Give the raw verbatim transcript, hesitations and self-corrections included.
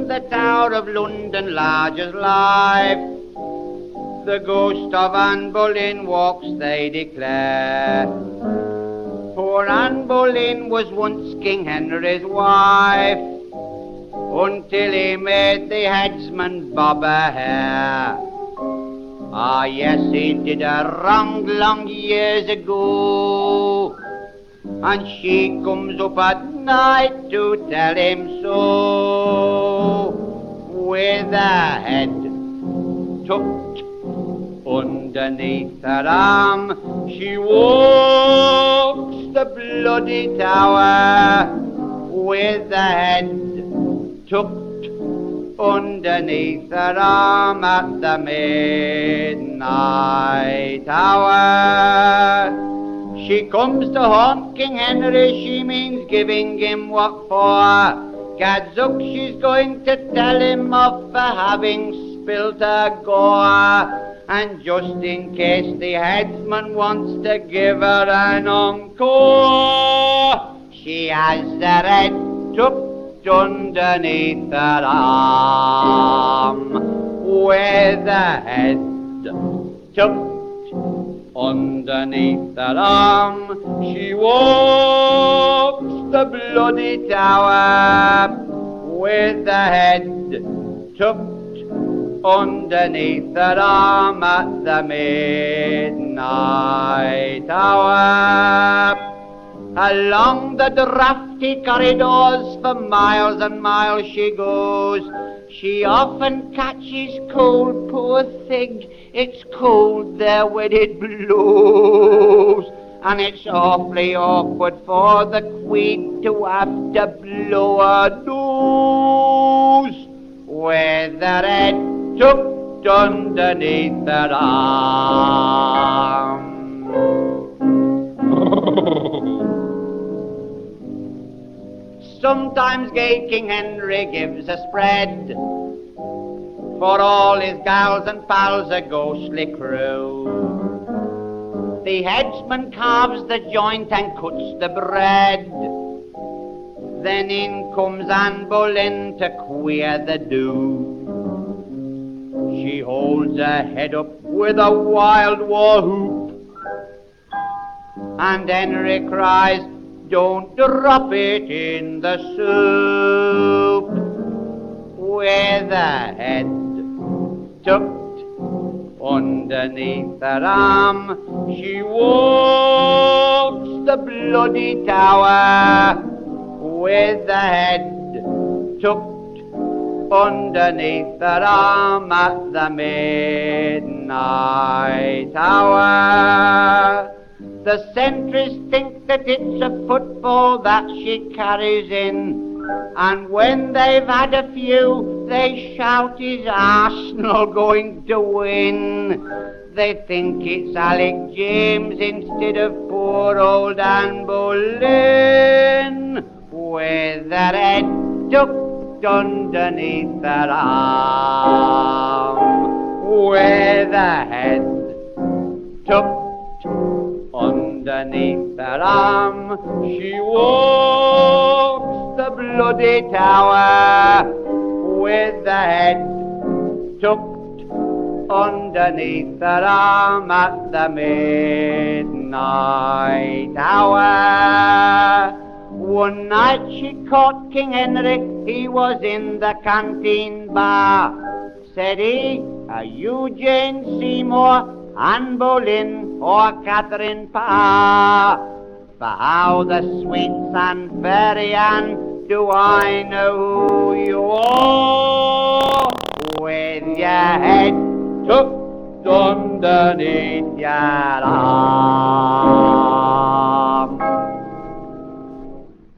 the Tower of London large as life. The ghost of Anne Boleyn walks, they declare. Poor Anne Boleyn was once King Henry's wife, until he made the headsman bob her hair. Ah, yes, he did a wrong long years ago, and she comes up at night to tell him so. With her head tucked underneath her arm, she walks the bloody tower. With her head tucked underneath her arm at the midnight hour. She comes to haunt King Henry, she means giving him what for. Gadzooks, she's going to tell him off for having spilt her gore. And just in case the headsman wants to give her an encore, she has her head tucked underneath her arm. With her head tucked underneath her arm, she walks the bloody tower. With her head tucked underneath her arm at the midnight hour. Along the drafty corridors for miles and miles she goes. She often catches cold, poor thing. It's cold there when it blows, and it's awfully awkward for the Queen to have to blow her nose. With her head tucked underneath her arm. Sometimes gay King Henry gives a spread, for all his gals and pals a ghostly crew. The headsman carves the joint and cuts the bread. Then in comes Anne Boleyn to queer the do. She holds her head up with a wild war whoop, and Henry cries, "Don't drop it in the soup." With her head tucked underneath her arm, she walks the bloody tower. With her head tucked underneath her arm at the midnight hour. The sentries think that it's a football that she carries in, and when they've had a few, they shout, "Is Arsenal going to win?" They think it's Alec James instead of poor old Anne Boleyn. With her head tucked underneath her arm. With her head tucked underneath her arm, she walks the bloody tower. With her head tucked underneath her arm at the midnight hour. One night she caught King Henry, he was in the canteen bar. Said he, "Are you Jane Seymour, Anne Boleyn, or Catherine Parr? For how the sweet and fairy Anne do I know who you are?" With your head tucked underneath your arm.